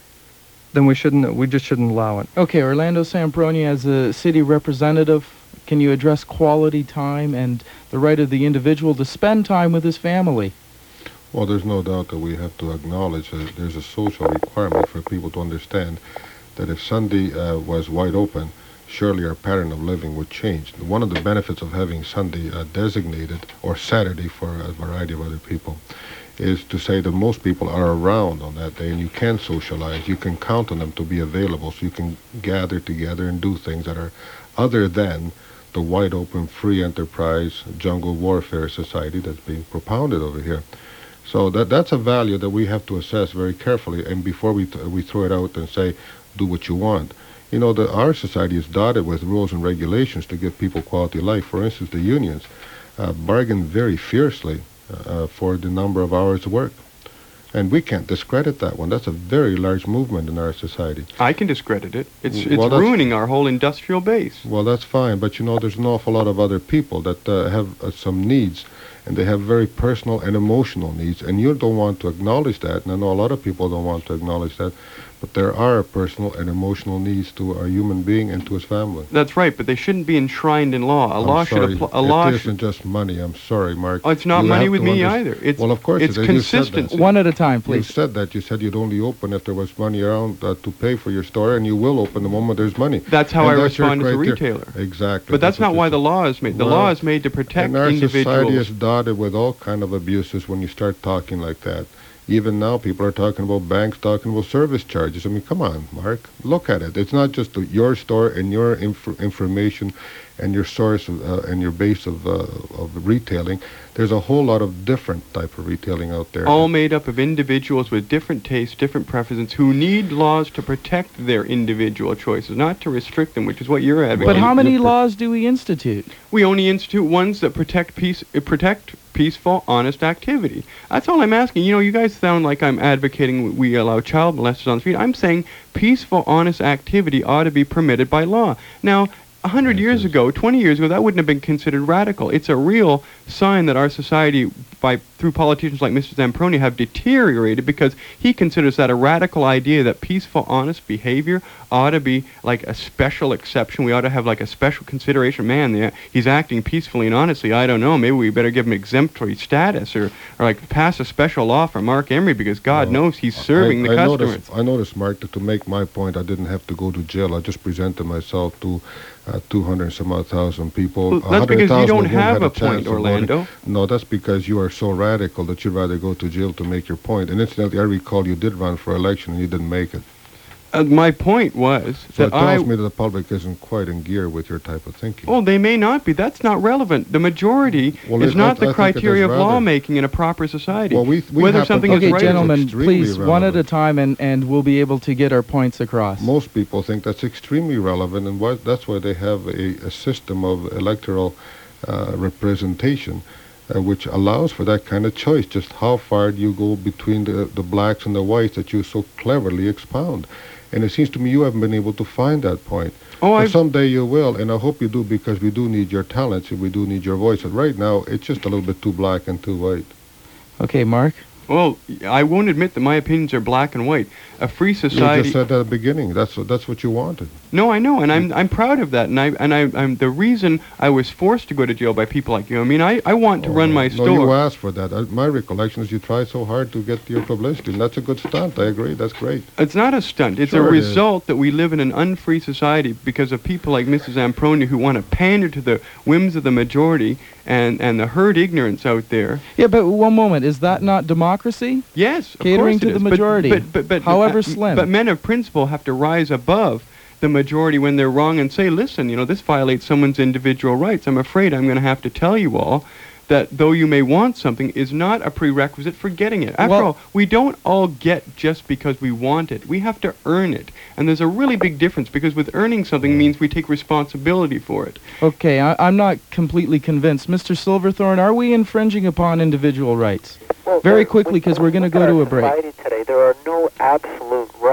Then we shouldn't, we just shouldn't allow it. Okay, Orlando Samproni, as a city representative, can you address quality time and the right of the individual to spend time with his family? Well, there's no doubt that we have to acknowledge that there's a social requirement for people to understand that if Sunday uh, was wide open, surely our pattern of living would change. One of the benefits of having Sunday uh, designated, or Saturday for a variety of other people, is to say that most people are around on that day and you can socialize. You can count on them to be available, so you can gather together and do things that are other than the wide open free enterprise jungle warfare society that's being propounded over here. So that that's a value that we have to assess very carefully, and before we th- we throw it out and say, do what you want. You know, the, our society is dotted with rules and regulations to give people quality life. For instance, the unions uh, bargain very fiercely uh, for the number of hours worked. And we can't discredit that one. That's a very large movement in our society. I can discredit it. It's it's Well, that's- ruining our whole industrial base. Well, that's fine, but you know, there's an awful lot of other people that uh, have uh, some needs, and they have very personal and emotional needs, and you don't want to acknowledge that, and I know a lot of people don't want to acknowledge that, but there are personal and emotional needs to a human being and to his family. That's right, but they shouldn't be enshrined in law. A I'm law sorry, should apply. A law it should. isn't just money. I'm sorry, Mark. Oh, it's not You money have with to me underst- either. It's well, of course it's it is. You said that. consistent. One at a time, You please. said that. You said you'd only open if there was money around uh, to pay for your store, and you will open the moment there's money. That's how And I that's your respond as a criteria. retailer. Exactly. But that's what not you why said. the law is made. The Well, law is made to protect And our society individuals. is dotted with all kind of abuses when you start talking like that. Even now, people are talking about banks, talking about service charges. I mean, come on, Mark. Look at it. It's not just the, your store and your inf- information and your source of, uh, and your base of, uh, of retailing. There's a whole lot of different type of retailing out there. All made up of individuals with different tastes, different preferences, who need laws to protect their individual choices, not to restrict them, which is what you're advocating. But Well, how you- many you per- laws do we institute? We only institute ones that protect peace, uh, protect peaceful, honest activity. That's all I'm asking. You know, you guys sound like I'm advocating we allow child molesters on the street. I'm saying peaceful, honest activity ought to be permitted by law. Now, a hundred years is- ago, twenty years ago, that wouldn't have been considered radical. It's a real sign that our society, by through politicians like Mister Zamproni, have deteriorated because he considers that a radical idea that peaceful, honest behavior ought to be like a special exception. We ought to have like a special consideration. Man, the, he's acting peacefully and honestly. I don't know. Maybe we better give him exemplary status or, or like pass a special law for Mark Emery because God Well, knows he's serving I, the I customers. Noticed, I noticed, Mark, that to make my point, I didn't have to go to jail. I just presented myself to uh, two hundred some odd thousand people. Well, that's because you one hundred thousand don't of whom have had a chance point, of voting. Orlando. No, that's because you are so radical that you'd rather go to jail to make your point. And incidentally, I recall you did run for election and you didn't make it. Uh, my point was So that it tells I... me that the public isn't quite in gear with your type of thinking. Oh, they may not be. That's not relevant. The majority Well, is it- not I- I the think it criteria is of rather. lawmaking in a proper society. Well, we- we Whether happen something to- is Okay, right or gentlemen, extremely please, one at a relevant. time, and, and we'll be able to get our points across. Most people think that's extremely relevant, and why, that's why they have a, a system of electoral uh, representation, uh, which allows for that kind of choice. Just how far do you go between the, the blacks and the whites that you so cleverly expound? And it seems to me you haven't been able to find that point. Oh, But I've- someday you will, and I hope you do, because we do need your talents and we do need your voice. But right now, it's just a little bit too black and too white. Okay, Mark. Well, I won't admit that my opinions are black and white. A free You society... just said at the beginning. That's what, that's what you wanted. No, I know, and I'm I'm proud of that. And I and I I'm the reason I was forced to go to jail by people like you. I mean, I, I want to Oh, run no. my No, you store. asked for that. Uh, my recollection is you tried so hard to get your publicity, and that's a good stunt. I agree. That's great. It's not a stunt. It's Sure a it is. result that we live in an unfree society because of people like Missus Zamproni who want to pander to the whims of the majority and, and the herd ignorance out there. Yeah, but one moment. Is that not democracy? Yes, of Catering course to it the is. But- majority, but, but, but, however uh, slim. But men of principle have to rise above the majority when they're wrong and say, listen, you know, this violates someone's individual rights. I'm afraid I'm going to have to tell you all that though you may want something is not a prerequisite for getting it. After Well- all, we don't all get just because we want it. We have to earn it. And there's a really big difference because with earning something means we take responsibility for it. Okay, I, I'm not completely convinced. Mister Silverthorne, are we infringing upon individual rights? Well, Very there- quickly, when- 'cause we're gonna when go we to look a break. at our society today, there are no absolute rights. There's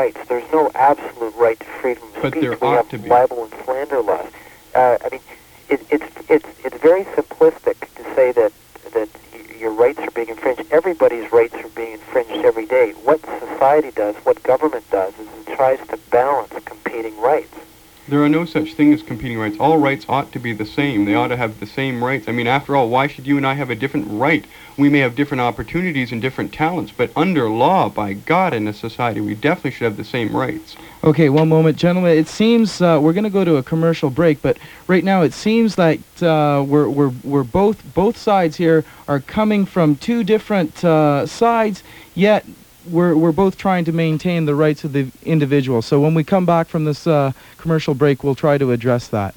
there's no absolute right to freedom of But speech. there we ought have to be. libel and slander laws. Uh, I mean, it, it's it's it's very simplistic to say that that y- your rights are being infringed. Everybody's rights are being infringed every day. What society does, what government does, is it tries to balance competing rights. There are no such thing as competing rights. All rights ought to be the same. They ought to have the same rights. I mean, after all, why should you and I have a different right? We may have different opportunities and different talents, but under law, by God, in a society, we definitely should have the same rights. Okay, one moment, gentlemen. It seems uh, we're going to go to a commercial break, but right now it seems that uh, we're we're we're both both sides here are coming from two different uh, sides, yet we're we're both trying to maintain the rights of the individual. So when we come back from this uh, commercial break, we'll try to address that.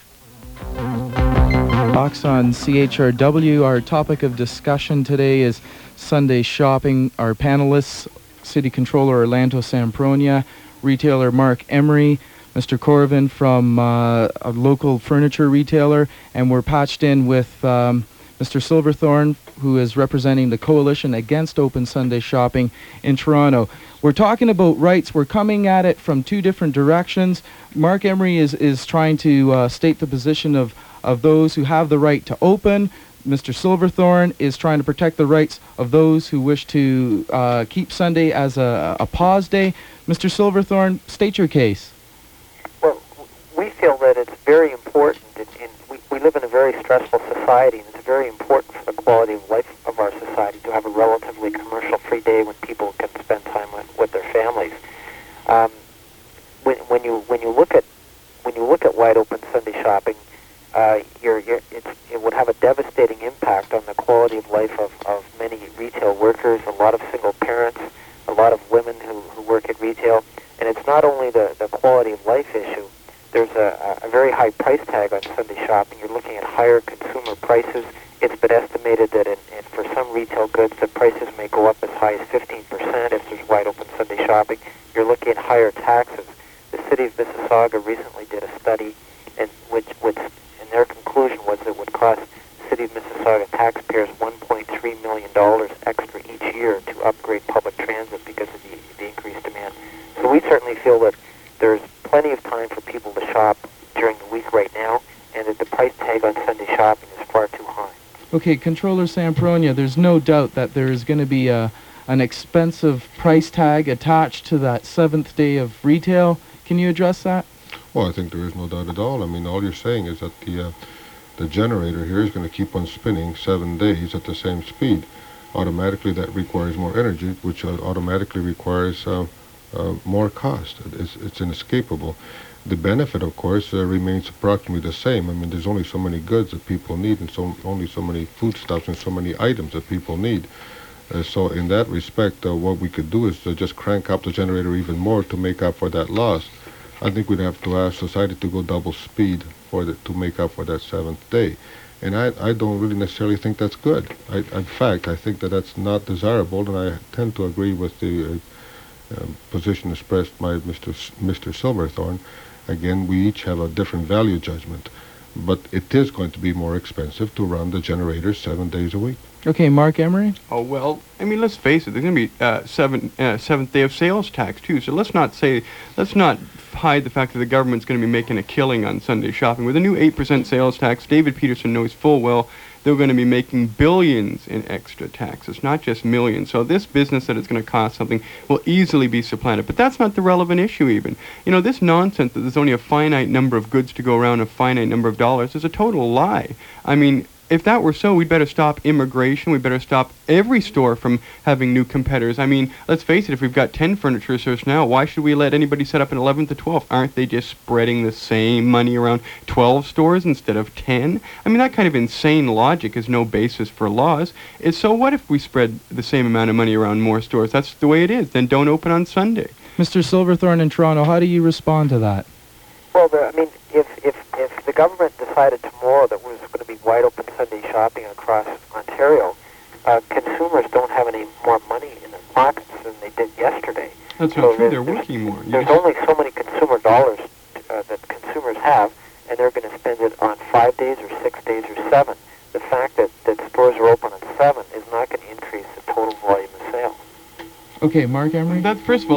Fox on C H R W. Our topic of discussion today is Sunday shopping. Our panelists: City Controller Orlando Sampronia, retailer Mark Emery, Mister Corvin from uh, a local furniture retailer, and we're patched in with um, Mister Silverthorne, who is representing the Coalition Against Open Sunday Shopping in Toronto. We're talking about rights. We're coming at it from two different directions. Mark Emery is, is trying to uh, state the position of, of those who have the right to open. Mister Silverthorne is trying to protect the rights of those who wish to uh, keep Sunday as a, a pause day. Mister Silverthorne, state your case. Well, we feel that it's very important, in, in, we, we live in a very stressful society, and it's very important for the quality of life of our society to have a relatively commercial-free day when people can spend time with, with their families. Um, when, when you when you look at when you look at wide-open Sunday shopping, uh, you're, you're, it's, it would have a devastating impact on the quality of life of, of many retail workers, a lot of single parents, a lot of women who, who work at retail. And it's not only the, the quality of life issue. There's a, a very high price tag on Sunday shopping. You're looking at higher consumer prices. It's been estimated that in, in, for some retail goods, the prices may go up as high as fifteen percent if there's wide-open Sunday shopping. You're looking at higher taxes. The city of Mississauga recently did a study, and which, which, and their conclusion was it would cost the city of Mississauga taxpayers one point three million dollars extra each year to upgrade public transit because of the, the increased demand. So we certainly feel that there's plenty of time for people to shop during the week right now, and that the price tag on Sunday shopping is far too high. Okay, Controller Sampronia, there's no doubt that there is going to be a, an expensive price tag attached to that seventh day of retail. Can you address that? Well, I think there is no doubt at all. I mean, all you're saying is that the uh, the generator here is going to keep on spinning seven days at the same speed. Automatically, that requires more energy, which uh, automatically requires uh, uh, more cost. It's, it's inescapable. The benefit, of course, uh, remains approximately the same. I mean, there's only so many goods that people need, and so only so many foodstuffs and so many items that people need. Uh, so in that respect, uh, what we could do is uh, just crank up the generator even more to make up for that loss. I think we'd have to ask society to go double speed for the, to make up for that seventh day. And I, I don't really necessarily think that's good. I, in fact, I think that that's not desirable, and I tend to agree with the uh, uh, position expressed by Mister S- Mister Silverthorne. Again, we each have a different value judgment, but it is going to be more expensive to run the generator seven days a week. Okay, Mark Emery? Oh, well, I mean, let's face it, there's going to be uh, seven, uh, seventh day of sales tax, too. So let's not say, let's not hide the fact that the government's going to be making a killing on Sunday shopping. With a new eight percent sales tax, David Peterson knows full well they're going to be making billions in extra taxes, not just millions. So this business that it's going to cost something will easily be supplanted. But that's not the relevant issue even. You know, this nonsense that there's only a finite number of goods to go around, a finite number of dollars, is a total lie. I mean, if that were so, we'd better stop immigration. We'd better stop every store from having new competitors. I mean, let's face it, if we've got ten furniture stores now, why should we let anybody set up an eleventh to twelfth? Aren't they just spreading the same money around twelve stores instead of ten? I mean, that kind of insane logic is no basis for laws. It's, so what if we spread the same amount of money around more stores? That's the way it is. Then don't open on Sunday. Mister Silverthorne in Toronto, how do you respond to that? Well, the, I mean, if, if, if the government decided tomorrow that there's going to be wide-open Sunday shopping across Ontario, uh, consumers don't have any more money in their pockets than they did yesterday. That's So not true. there's- They're there's- working more. You There's just- only so many consumer dollars uh, that consumers have, and they're going to spend it on five days or six days or seven. The fact that, that stores are open on seven is not going to increase the total volume of sales. Okay, Mark Emery? That, first of all, that's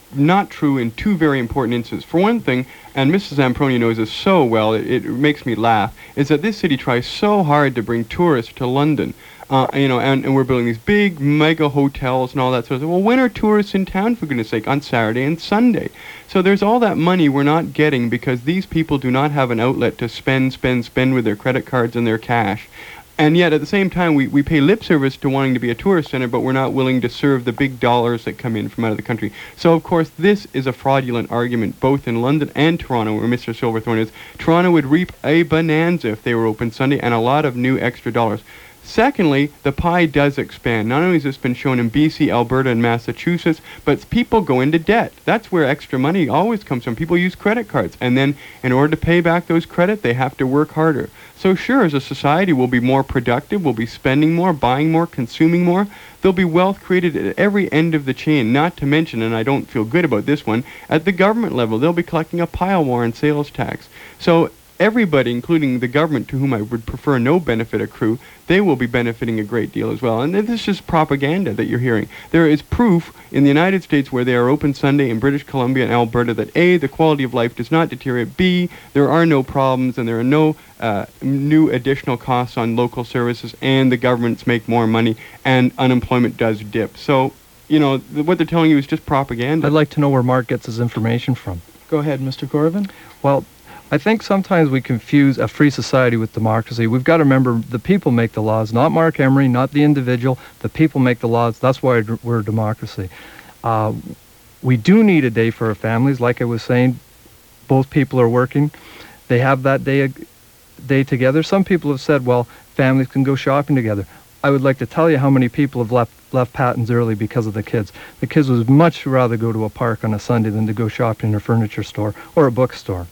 not true in two very important instances. For one thing, and Missus Zamproni knows this so well, it, it makes me laugh, is that this city tries so hard to bring tourists to London. Uh, you know, and, and we're building these big mega hotels and all that sort of stuff. Well, when are tourists in town, for goodness sake? On Saturday and Sunday. So there's all that money we're not getting because these people do not have an outlet to spend, spend, spend with their credit cards and their cash. And yet, at the same time, we, we pay lip service to wanting to be a tourist center, but we're not willing to serve the big dollars that come in from out of the country. So, of course, this is a fraudulent argument, both in London and Toronto, where Mister Silverthorne is. Toronto would reap a bonanza if they were open Sunday, and a lot of new extra dollars. Secondly, the pie does expand. Not only has this been shown in B C, Alberta, and Massachusetts, but people go into debt. That's where extra money always comes from. People use credit cards, and then in order to pay back those credit, they have to work harder. So sure, as a society, we'll be more productive, we'll be spending more, buying more, consuming more. There'll be wealth created at every end of the chain, not to mention, and I don't feel good about this one, at the government level, they'll be collecting a pile more in sales tax. So everybody, including the government, to whom I would prefer no benefit accrue, they will be benefiting a great deal as well. And this is just propaganda that you're hearing. There is proof in the United States where they are open Sunday in British Columbia and Alberta that A, the quality of life does not deteriorate, B, there are no problems and there are no uh, new additional costs on local services, and the governments make more money and unemployment does dip. So, you know, th- what they're telling you is just propaganda. I'd like to know where Mark gets his information from. Go ahead, Mister Corvin. Well, I think sometimes we confuse a free society with democracy. We've got to remember the people make the laws, not Mark Emery, not the individual. The people make the laws. That's why we're a democracy. Uh, we do need a day for our families. Like I was saying, both people are working. They have that day, day together. Some people have said, well, families can go shopping together. I would like to tell you how many people have left left Pattons early because of the kids. The kids would much rather go to a park on a Sunday than to go shopping in a furniture store or a bookstore.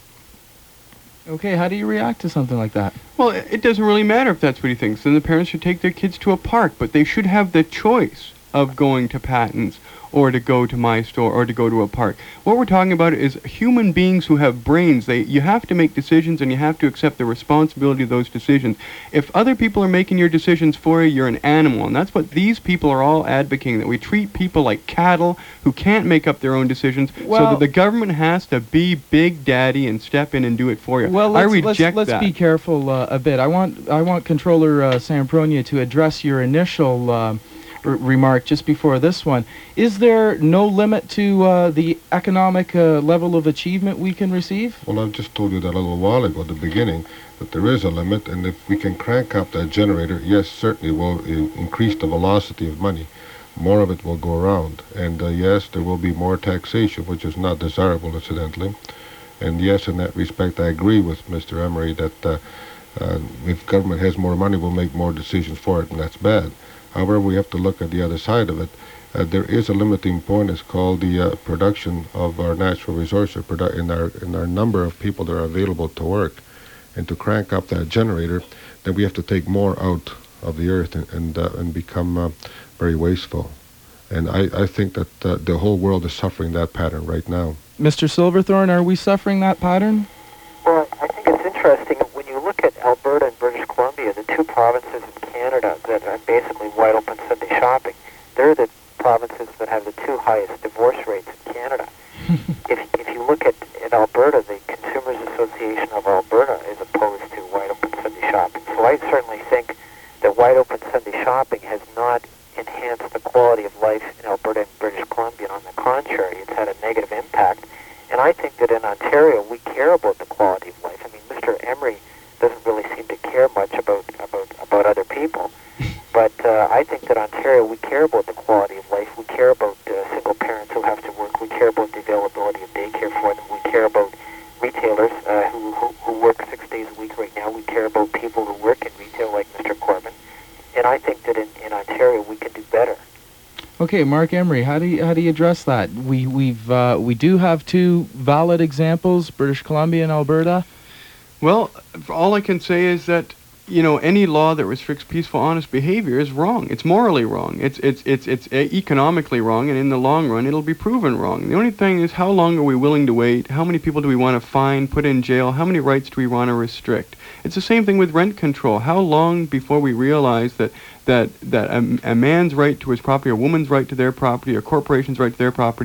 Okay, how do you react to something like that? Well, it it doesn't really matter if that's what he thinks. Then the parents should take their kids to a park, but they should have the choice of going to Pattons or to go to my store or to go to a park. What we're talking about is human beings who have brains. They, you have to make decisions and you have to accept the responsibility of those decisions. If other people are making your decisions for you, you're an animal. And that's what these people are all advocating, that we treat people like cattle who can't make up their own decisions, Well, so that the government has to be Big Daddy and step in and do it for you. Well, I let's, reject let's, let's that. be careful uh, a bit. I want I want Controller uh, Sampronia to address your initial uh, r- remark just before this one. Is there no limit to uh, the economic uh, level of achievement we can receive? Well, I just told you that a little while ago at the beginning, that there is a limit, and if we can crank up that generator, yes, certainly will i- increase the velocity of money. More of it will go around, and uh, yes, there will be more taxation, which is not desirable, incidentally. And yes, in that respect, I agree with Mister Emery that uh, uh, if government has more money, we'll make more decisions for it, and that's bad. However, we have to look at the other side of it. Uh, there is a limiting point. It's called the uh, production of our natural resources, produ- in our in our number of people that are available to work, and to crank up that generator, then we have to take more out of the earth and and, uh, and become uh, very wasteful. And I, I think that uh, the whole world is suffering that pattern right now. Mister Silverthorne, are we suffering that pattern? Well, I think it's interesting when you look at Alberta and British Columbia, the two provinces in Canada that are basically wide open Sunday shopping. They're the provinces that have the two highest divorce rates in Canada. if if you look at, at Alberta, the Consumers Association of Alberta is opposed to wide open Sunday shopping. So I certainly think that wide open Sunday shopping has not enhanced the quality of life in Alberta and British Columbia. On the contrary, it's had a negative impact. And I think that in Ontario, we care about the quality of life. I mean, Mister Emery doesn't really seem to care much about about, about other people. But uh, I think that Ontario, we care about the quality of life. We care about uh, single parents who have to work. We care about the availability of daycare for them. We care about retailers uh, who, who, who work six days a week right now. We care about people who work in retail like Mister Corbin. And I think that in, in Ontario, we can do better. Okay, Mark Emery, how do you how do you address that? We we've uh, we do have two valid examples, British Columbia and Alberta. Well, all I can say is that, you know, any law that restricts peaceful, honest behavior is wrong. It's morally wrong. It's it's it's it's economically wrong, and in the long run, it'll be proven wrong. The only thing is, how long are we willing to wait? How many people do we want to fine, put in jail? How many rights do we want to restrict? It's the same thing with rent control. How long before we realize that that that a, a man's right to his property, a woman's right to their property, a corporation's right to their property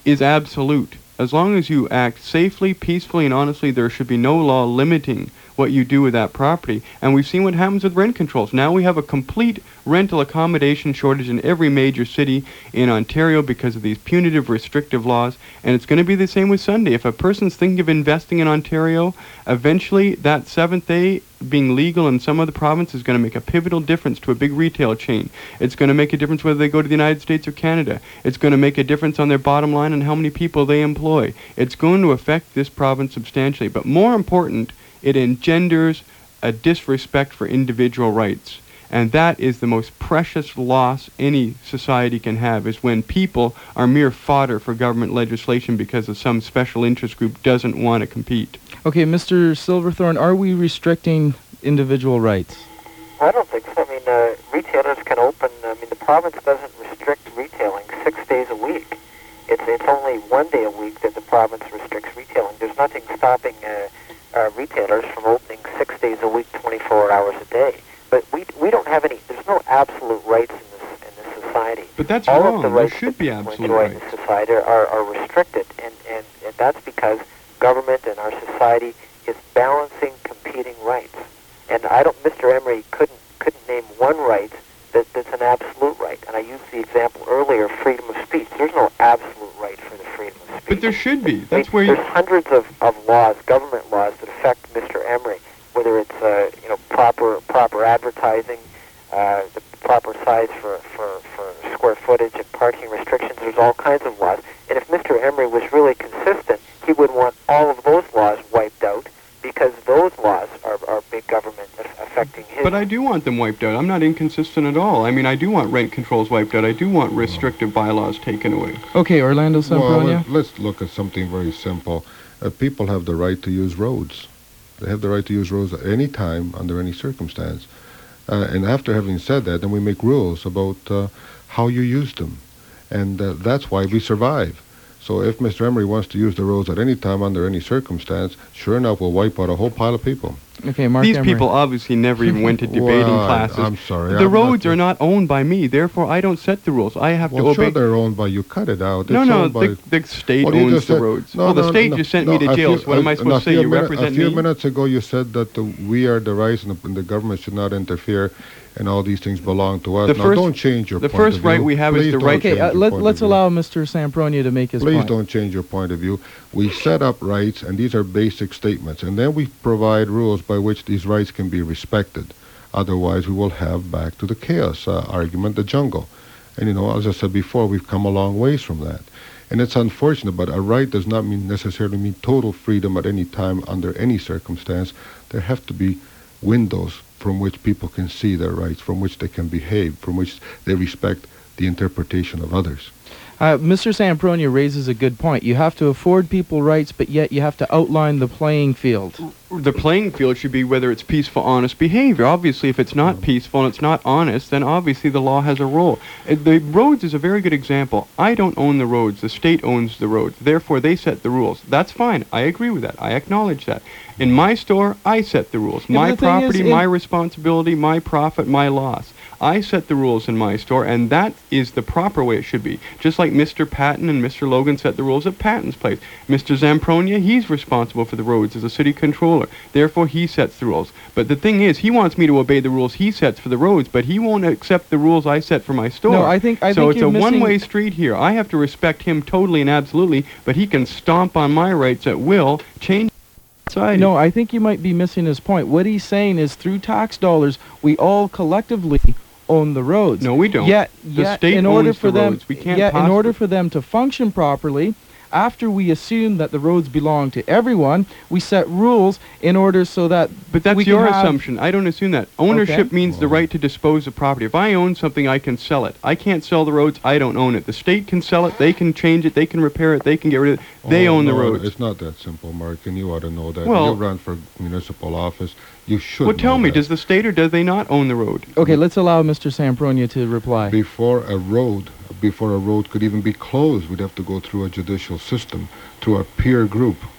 is absolute. As long as you act safely, peacefully, and honestly, there should be no law limiting what you do with that property. And we've seen what happens with rent controls. Now we have a complete rental accommodation shortage in every major city in Ontario because of these punitive, restrictive laws. And it's going to be the same with Sunday. If a person's thinking of investing in Ontario, eventually that seventh day being legal in some other province is going to make a pivotal difference to a big retail chain. It's going to make a difference whether they go to the United States or Canada. It's going to make a difference on their bottom line and how many people they employ. It's going to affect this province substantially. But more important, it engenders a disrespect for individual rights. And that is the most precious loss any society can have, is when people are mere fodder for government legislation because of some special interest group doesn't want to compete. Okay, Mister Silverthorne, are we restricting individual rights? I don't think so. I mean, uh, retailers can open. I mean, the province doesn't restrict retailing six days a week. It's it's only one day a week that the province restricts retailing. There's nothing stopping uh, uh, retailers from opening six days a week, twenty-four hours a day. But we we don't have any. There's no absolute rights in this in this society. But that's All wrong. of the There rights should that be people absolute enjoy in rights. this society are, are restricted, and, and, and that's because government and our society is balancing competing rights. And I don't. Mister Emery couldn't couldn't name one right that, that's an absolute right. And I used the example earlier, freedom of speech. There's no absolute right for the freedom of speech. But there should be. I That's mean, where you... there's hundreds of, of laws, government laws, that affect Mister Emery, whether it's uh, you know proper proper advertising, uh, the proper size for, for, for square footage, and parking restrictions. There's all kinds of laws. And if Mister Emery was really consistent, he would want all of those laws wiped out, because those laws are, are big government aff- affecting his. But I do want them wiped out. I'm not inconsistent at all. I mean, I do want rent controls wiped out. I do want restrictive bylaws taken away. Okay, Orlando Well, Sempronia? let- let's look at something very simple. Uh, people have the right to use roads. They have the right to use roads at any time, under any circumstance. Uh, and after having said that, then we make rules about uh, how you use them. And uh, that's why we survive. So if Mister Emery wants to use the roads at any time, under any circumstance, sure enough, we'll wipe out a whole pile of people. Okay, Mark These Emery. people obviously never even went to debating Well, I- classes. I'm sorry, The I'm roads not- are not owned by me. Therefore, I don't set the rules. I have Well, to sure obey... they're owned by you. Cut it out. No, It's no, owned by... the, the state Well, you owns just the said- roads. No, well, the no, state no, just sent no, me to a jail, few- so what am I a- supposed a to say? few You minute- represent A few me? minutes ago you said that the, we are the rights and the, and the government should not interfere, and all these things belong to us. The now, first- don't change your the point first of view. right we have is Please the don't right- Okay, change uh, your let, point let's of view. allow Mister Sempronia to make his Please point. don't change your point of view. We set up rights, and these are basic statements, and then we provide rules by which these rights can be respected. Otherwise, we will have back to the chaos uh, argument, the jungle. And, you know, as I said before, we've come a long ways from that. And it's unfortunate, but a right does not mean necessarily mean total freedom at any time, under any circumstance. There have to be windows from which people can see their rights, from which they can behave, from which they respect the interpretation of others. Uh, Mister Sempronia raises a good point. You have to afford people rights, but yet you have to outline the playing field. The playing field should be whether it's peaceful, honest behavior. Obviously, if it's not peaceful and it's not honest, then obviously the law has a role. Uh, The roads is a very good example. I don't own the roads. The state owns the roads. Therefore, they set the rules. That's fine. I agree with that. I acknowledge that. In my store, I set the rules. Yeah, but My the thing is, property, in- my responsibility, my profit, my loss. I set the rules in my store, and that is the proper way it should be. Just like Mister Patton and Mister Logan set the rules at Patton's place. Mister Zampronia, he's responsible for the roads as a city controller. Therefore, he sets the rules. But the thing is, he wants me to obey the rules he sets for the roads, but he won't accept the rules I set for my store. No, I think- I so think it's you're a missing- one-way street here. I have to respect him totally and absolutely, but he can stomp on my rights at will, change society. No, I think you might be missing his point. What he's saying is, through tax dollars, we all collectively own the roads. No, we don't. Yet, The yet state in order owns for the them, roads. We can't yet in possibly- order for them to function properly, after we assume that the roads belong to everyone, we set rules in order so that But that's we can your have- assumption. I don't assume that. Ownership Okay. means the right to dispose of property. If I own something, I can sell it. I can't sell the roads. I don't own it. The state can sell it. They can change it. They can repair it. They can get rid of it. They Oh, own the no, roads. It's not that simple, Mark, and you ought to know that. Well- you run for municipal office. You should Well, tell know me, that. does the state or does they not own the road? Okay, let's allow Mister Sempronia to reply. Before a road, before a road could even be closed, we'd have to go through a judicial system, through a peer group.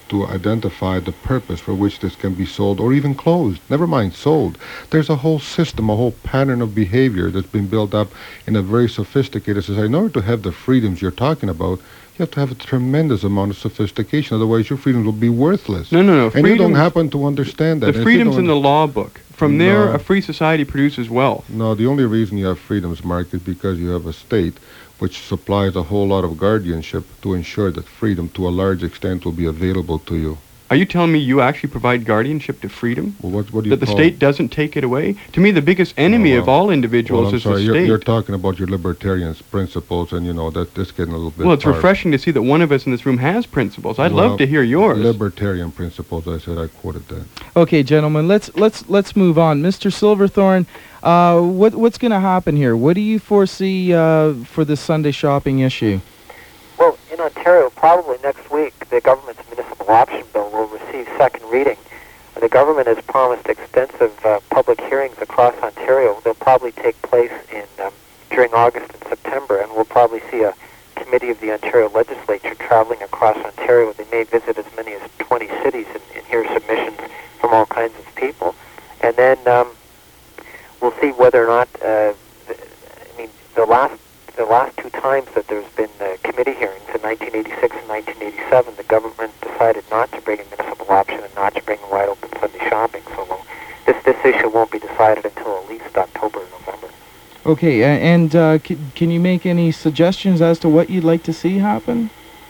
to identify the purpose for which this can be sold or even closed. Never mind sold. There's a whole system, a whole pattern of behavior that's been built up in a very sophisticated society. In order to have the freedoms you're talking about, you have to have a tremendous amount of sophistication. Otherwise, your freedoms will be worthless. No, no, no. And you don't happen to understand that. The freedom's in the law book. From there, No. a free society produces wealth. No, the only reason you have freedoms, Mark, is because you have a state which supplies a whole lot of guardianship to ensure that freedom, to a large extent, will be available to you. Are you telling me you actually provide guardianship to freedom? Well, what, what do you That the call state doesn't take it away? To me, the biggest enemy Oh, of well. all Well, individuals I'm is sorry, the you're, state. you're talking about your libertarian principles, and you know that that's getting a little bit. Well, it's far. refreshing to see that one of us in this room has principles. I'd Well, love to hear yours. Libertarian principles. I said I quoted that. Okay, gentlemen, let's let's let's move on. Mister Silverthorne, uh, what what's going to happen here? What do you foresee uh, for this Sunday shopping issue? Well, in Ontario, probably next week, the government's municipal option bill will receive second reading. The government has promised extensive uh, public hearings across Ontario. They'll probably take place in um, during August and September, and we'll probably see a committee of the Ontario Legislature traveling across Ontario. They may visit as many as twenty cities and, and hear submissions from all kinds of people. And then um, we'll see whether or not, uh, the, I mean, the last the last two times that there's been uh, committee hearings, in nineteen eighty-six and nineteen eighty-seven, the government decided not to bring a municipal option and not to bring a wide open Sunday shopping. So we'll, this this issue won't be decided until at least October or November. Okay, a- and uh, c- can you make any suggestions as to what you'd like to see happen?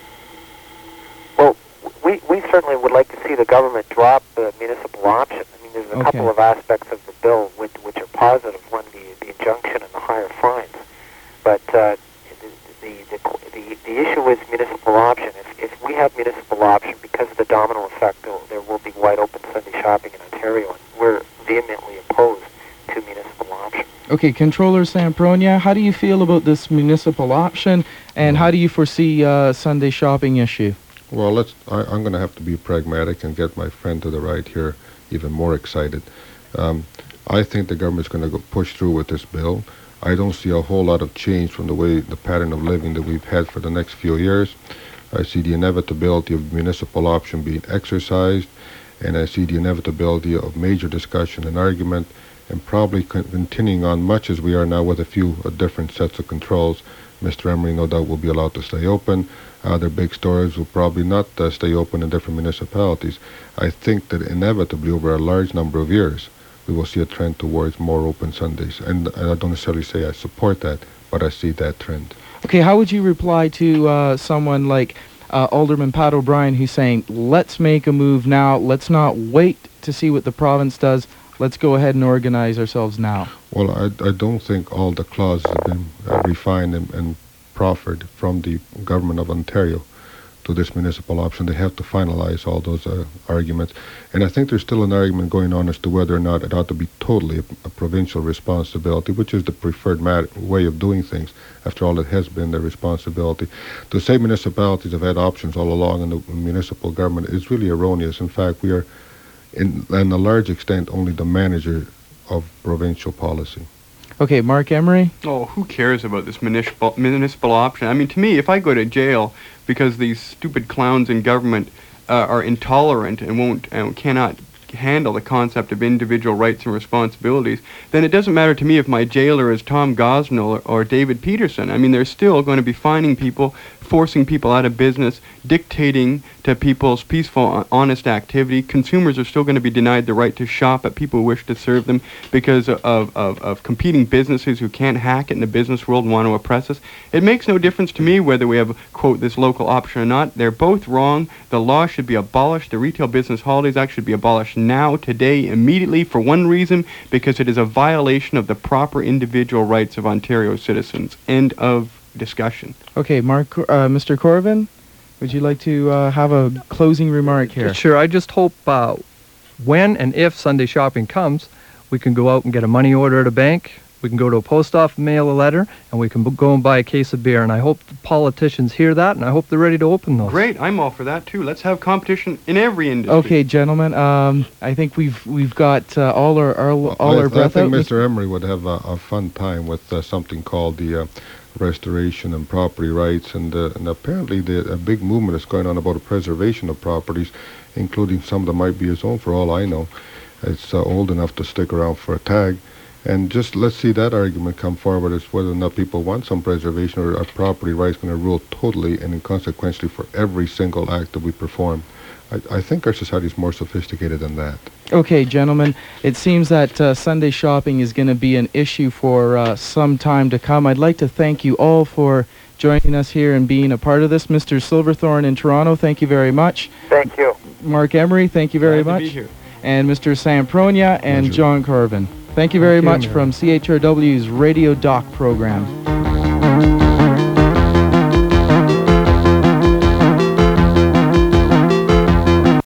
Well, we we certainly would like to see the government drop the municipal option. I mean, there's a Okay. couple of aspects of the bill which, which are positive. One, the, the injunction and the higher fines. But uh, the, the, the, the issue is municipal option. If, if we have municipal option, because of the domino effect, there, there will be wide open Sunday shopping in Ontario, and we're vehemently opposed to municipal option. Okay, Controller Sampronia, how do you feel about this municipal option, and how do you foresee uh, Sunday shopping issue? Well, let's. I, I'm going to have to be pragmatic and get my friend to the right here even more excited. Um, I think the government's going to go push through with this bill. I don't see a whole lot of change from the way the pattern of living that we've had for the next few years. I see the inevitability of municipal option being exercised, and I see the inevitability of major discussion and argument, and probably con- continuing on much as we are now with a few uh, different sets of controls. Mister Emery, no doubt, will be allowed to stay open. Other big stores will probably not uh, stay open in different municipalities. I think that inevitably over a large number of years, we will see a trend towards more open Sundays. And, and I don't necessarily say I support that, but I see that trend. Okay, how would you reply to uh, someone like uh, Alderman Pat O'Brien who's saying, let's make a move now, let's not wait to see what the province does, let's go ahead and organize ourselves now? Well, I, I don't think all the clauses have been uh, refined and, and proffered from the government of Ontario to this municipal option. They have to finalize all those uh, arguments. And I think there's still an argument going on as to whether or not it ought to be totally a, a provincial responsibility, which is the preferred mat- way of doing things. After all, it has been their responsibility. To say municipalities have had options all along in the municipal government is really erroneous. In fact, we are, in, in a large extent, only the manager of provincial policy. Okay, Mark Emery? Oh, who cares about this municipal municipal option? I mean, to me, if I go to jail because these stupid clowns in government uh, are intolerant and won't and cannot handle the concept of individual rights and responsibilities, then it doesn't matter to me if my jailer is Tom Gosnell or, or David Peterson. I mean, they're still going to be fining people, forcing people out of business, dictating to people's peaceful, honest activity. Consumers are still going to be denied the right to shop at people who wish to serve them because of, of, of competing businesses who can't hack it in the business world and want to oppress us. It makes no difference to me whether we have, quote, this local option or not. They're both wrong. The law should be abolished. The Retail Business Holidays Act should be abolished now, today, immediately, for one reason, because it is a violation of the proper individual rights of Ontario citizens. End of discussion. Okay, Mark, uh, Mister Corvin, would you like to uh, have a closing remark here? Sure. I just hope uh, when and if Sunday shopping comes, we can go out and get a money order at a bank, We can go to a post office, mail a letter, and we can b- go and buy a case of beer. And I hope the politicians hear that, and I hope they're ready to open those. Great, I'm all for that too. Let's have competition in every industry. Okay, gentlemen. Um, I think we've we've got uh, all our, our Well, all I, our breath I think out. Mister Emery would have a, a fun time with uh, something called the uh, restoration and property rights, and, uh, and apparently the, a big movement is going on about the preservation of properties, including some that might be his own, for all I know. It's uh, old enough to stick around for a tag. And just let's see that argument come forward as whether or not people want some preservation, or are property rights going to rule totally and inconsequentially for every single act that we perform. I, I think our society is more sophisticated than that. Okay, gentlemen, it seems that uh, Sunday shopping is going to be an issue for uh, some time to come. I'd like to thank you all for joining us here and being a part of this. Mister Silverthorne in Toronto, thank you very much. Thank you. Mark Emery, thank you very Glad much. to be here. And Mister Sampronia and Pleasure. John Carvin. Thank you very Thank you, much Mary. from C H R W's Radio Doc program.